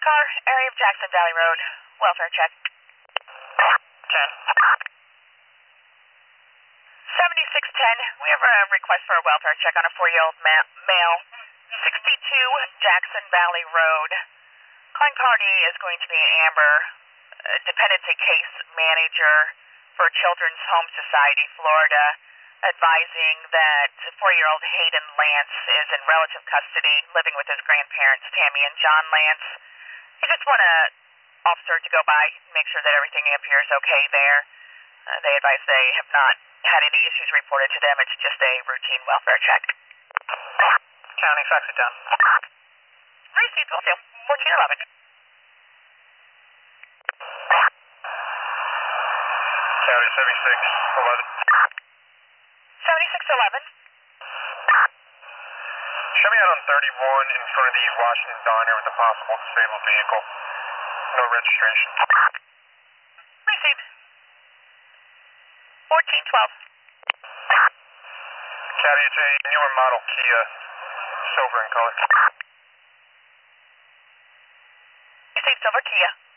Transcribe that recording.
car, area of Jackson Valley Road. Welfare check. 10. 7610, we have a request for a welfare check on a 4-year-old male. 62 Jackson Valley Road. Client party is going to be Amber, dependency case manager for Children's Home Society, Florida, advising that 4-year-old Hayden Lance is in relative custody, living with his grandparents, Tammy and John Lance. I just want an officer to go by, make sure that everything appears okay there. They advise they have not had any issues reported to them. It's just a routine welfare check. County, fax it down. Received, will do. 1411. County 7611. 7611. Show me out on 31 in front of the Washington Diner with a possible disabled vehicle. No registration. Received. 1412. County, it's a newer model Kia, silver in color. Received, silver Kia.